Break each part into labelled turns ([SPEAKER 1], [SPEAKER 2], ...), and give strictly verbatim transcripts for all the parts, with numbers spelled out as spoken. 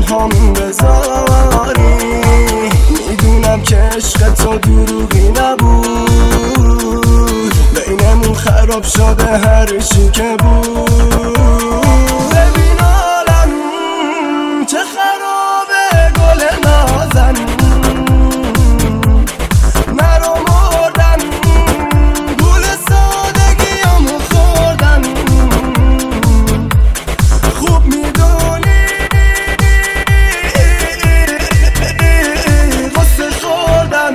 [SPEAKER 1] تنهام بذاری. میدونم که عشق تو دروغی نبود، بینمون خراب شده هر چی که بود. ببین عالم چه خرابه، گل نازن مرا مردن، گل سادگیامو خوردن. خوب میدونی غصه خوردن.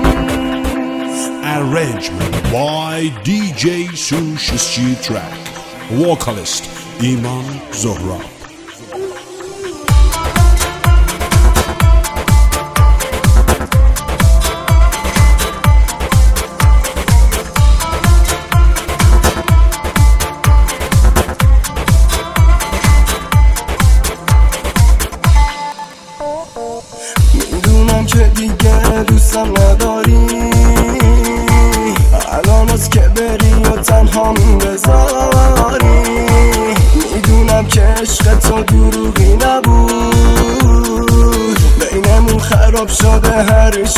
[SPEAKER 2] Arrangement by دی جی Sush Street Track. Vocalist ایمان زهراب.
[SPEAKER 1] میدونم که دیگه دوستم نداری، الان از که بری و تنهام بذاری. میدونم که عشق تو دروغی نبود، بینمون خراب شده هر